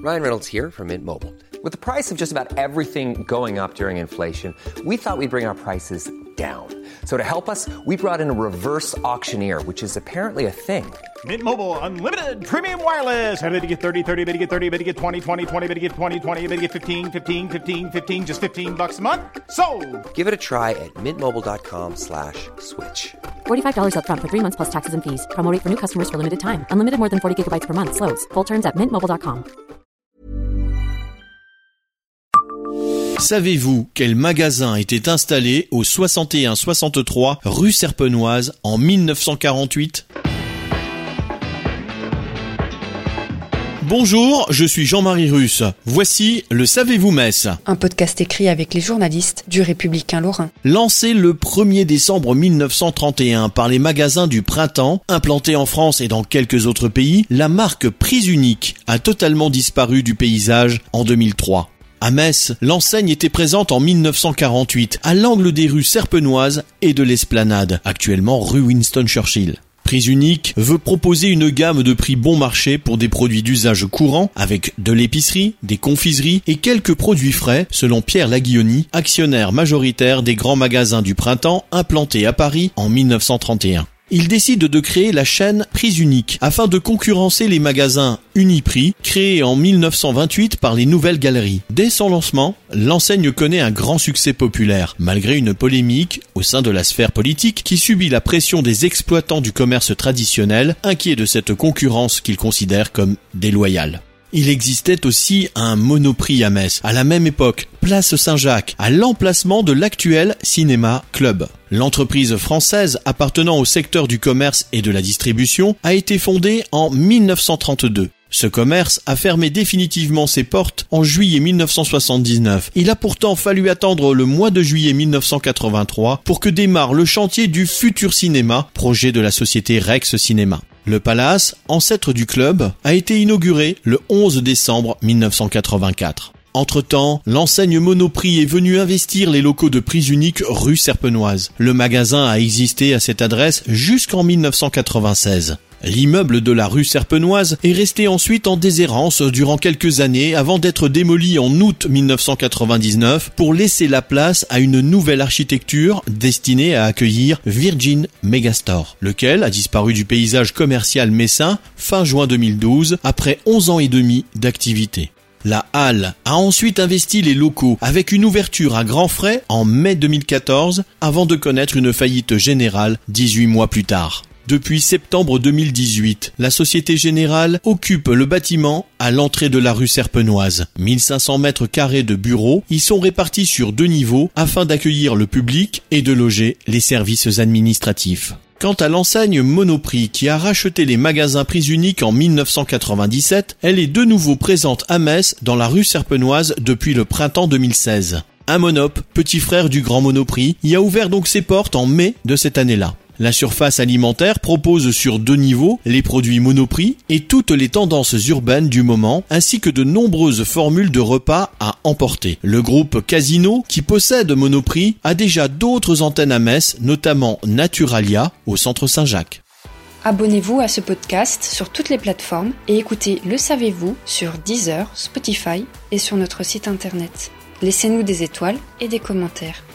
Ryan Reynolds here from Mint Mobile. With the price of just about everything going up during inflation, we thought we'd bring our prices down. So to help us, we brought in a reverse auctioneer, which is apparently a thing. Mint Mobile Unlimited Premium Wireless. How to get 30, 30, bit to get 30, bit to get 20, 20, 20, bit to get 20, 20, bit to get 15, 15, 15, 15, just $15 a month? Sold! Give it a try at mintmobile.com/switch. $45 up front for 3 months plus taxes and fees. Promo rate for new customers for limited time. Unlimited more than 40 gigabytes per month. Slows full terms at mintmobile.com. Savez-vous quel magasin était installé au 61-63 rue Serpenoise en 1948 ? Bonjour, je suis Jean-Marie Russe. Voici le Savez-vous Metz ? Un podcast écrit avec les journalistes du Républicain Lorrain. Lancé le 1er décembre 1931 par les magasins du Printemps, implanté en France et dans quelques autres pays, la marque Prise Unique a totalement disparu du paysage en 2003. À Metz, l'enseigne était présente en 1948, à l'angle des rues Serpenoise et de l'Esplanade, actuellement rue Winston Churchill. Prise Unique veut proposer une gamme de prix bon marché pour des produits d'usage courant, avec de l'épicerie, des confiseries et quelques produits frais, selon Pierre Laguioni, actionnaire majoritaire des grands magasins du Printemps implantés à Paris en 1931. Il décide de créer la chaîne Prise Unique afin de concurrencer les magasins Uniprix créés en 1928 par les Nouvelles Galeries. Dès son lancement, l'enseigne connaît un grand succès populaire, malgré une polémique au sein de la sphère politique qui subit la pression des exploitants du commerce traditionnel, inquiets de cette concurrence qu'ils considèrent comme déloyale. Il existait aussi un Monoprix à Metz, à la même époque, place Saint-Jacques, à l'emplacement de l'actuel Cinéma Club. L'entreprise française appartenant au secteur du commerce et de la distribution a été fondée en 1932. Ce commerce a fermé définitivement ses portes en juillet 1979. Il a pourtant fallu attendre le mois de juillet 1983 pour que démarre le chantier du futur cinéma, projet de la société Rex Cinéma. Le Palace, ancêtre du club, a été inauguré le 11 décembre 1984. Entre-temps, l'enseigne Monoprix est venue investir les locaux de Prise Unique rue Serpenoise. Le magasin a existé à cette adresse jusqu'en 1996. L'immeuble de la rue Serpenoise est resté ensuite en déshérence durant quelques années avant d'être démoli en août 1999 pour laisser la place à une nouvelle architecture destinée à accueillir Virgin Megastore, lequel a disparu du paysage commercial messin fin juin 2012 après 11 ans et demi d'activité. La Halle a ensuite investi les locaux avec une ouverture à grands frais en mai 2014 avant de connaître une faillite générale 18 mois plus tard. Depuis septembre 2018, la Société Générale occupe le bâtiment à l'entrée de la rue Serpenoise. 1500 mètres carrés de bureaux y sont répartis sur 2 niveaux afin d'accueillir le public et de loger les services administratifs. Quant à l'enseigne Monoprix qui a racheté les magasins Prise Unique en 1997, elle est de nouveau présente à Metz dans la rue Serpenoise depuis le printemps 2016. Un Monop, petit frère du grand Monoprix, y a ouvert donc ses portes en mai de cette année-là. La surface alimentaire propose sur 2 niveaux les produits Monoprix et toutes les tendances urbaines du moment, ainsi que de nombreuses formules de repas à emporter. Le groupe Casino, qui possède Monoprix, a déjà d'autres antennes à Metz, notamment Naturalia, au centre Saint-Jacques. Abonnez-vous à ce podcast sur toutes les plateformes et écoutez Le Savez-vous sur Deezer, Spotify et sur notre site internet. Laissez-nous des étoiles et des commentaires.